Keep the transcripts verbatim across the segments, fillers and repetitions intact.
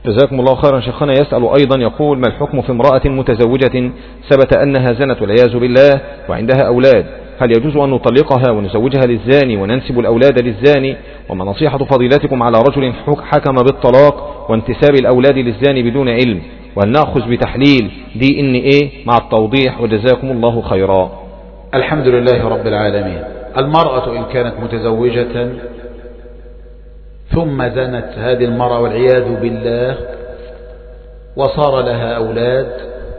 جزاكم الله خيرا. شيخنا يسأل أيضا يقول: ما الحكم في امرأة متزوجة ثبت أنها زنت والعياذ بالله وعندها أولاد، هل يجوز أن نطلقها ونزوجها للزاني وننسب الأولاد للزاني؟ وما نصيحة فضيلتكم على رجل حكم بالطلاق وانتساب الأولاد للزاني بدون علم، وهل نأخذ بتحليل دي إن إيه مع التوضيح؟ وجزاكم الله خيرا. الحمد لله رب العالمين. المرأة إن كانت متزوجة ثم زنت هذه المرأة والعياذ بالله وصار لها أولاد،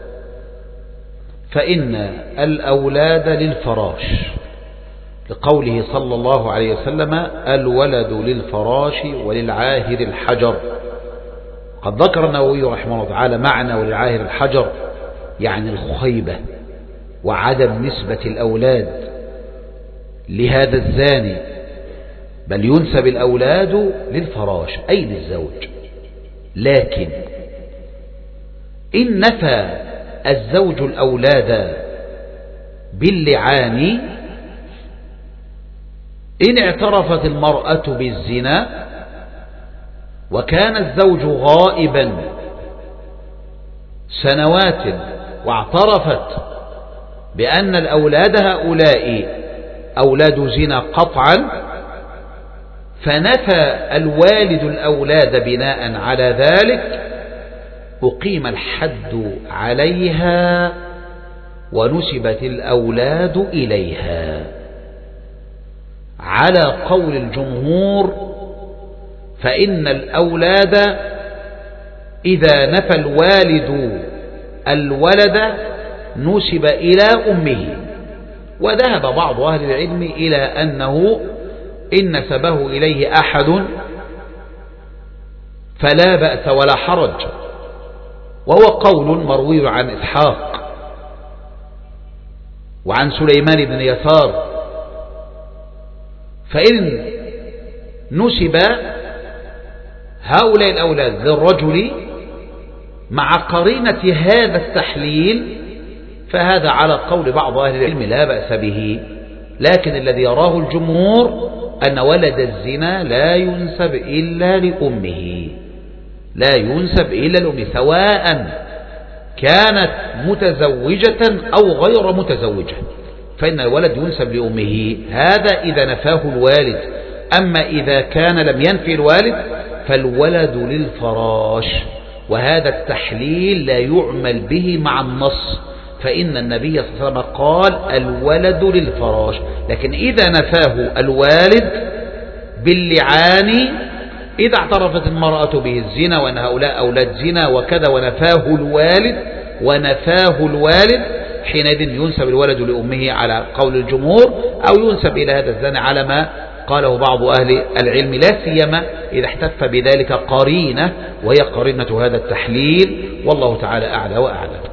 فإن الأولاد للفراش، لقوله صلى الله عليه وسلم: الولد للفراش وللعاهر الحجر. قد ذكر النووي رحمه الله تعالى معنى وللعاهر الحجر، يعني الخيبة وعدم نسبة الأولاد لهذا الزاني، بل ينسب الأولاد للفراش أي للزوج. لكن إن نفى الزوج الأولاد باللعان، إن اعترفت المرأة بالزنا وكان الزوج غائبا سنوات واعترفت بأن الأولاد هؤلاء أولاد زنا قطعا، فنفى الوالد الأولاد بناء على ذلك، أقيم الحد عليها ونسبت الأولاد إليها على قول الجمهور. فإن الأولاد إذا نفى الوالد الولد نسب إلى أمه، وذهب بعض أهل العلم إلى أنه إن نسبه إليه أحد فلا بأس ولا حرج، وهو قول مروي عن إسحاق وعن سليمان بن يسار. فإن نسب هؤلاء الأولاد للرجل مع قرينة هذا التحليل فهذا على قول بعض أهل العلم لا بأس به، لكن الذي يراه الجمهور أن ولد الزنا لا ينسب إلا لأمه، لا ينسب إلا لأمه، سواء كانت متزوجة أو غير متزوجة، فإن الولد ينسب لأمه، هذا إذا نفاه الوالد. أما إذا كان لم ينفي الوالد فالولد للفراش، وهذا التحليل لا يعمل به مع النص، فإن النبي صلى الله عليه وسلم قال الولد للفراش. لكن إذا نفاه الوالد باللعان، إذا اعترفت المرأة به الزنا وأن هؤلاء أولاد زنا وكذا ونفاه الوالد ونفاه الوالد حينئذ ينسب الولد لأمه على قول الجمهور، أو ينسب إلى هذا الزنا على ما قاله بعض أهل العلم، لا سيما إذا احتف بذلك قرينة وهي قرينة هذا التحليل، والله تعالى أعلى وأعلم.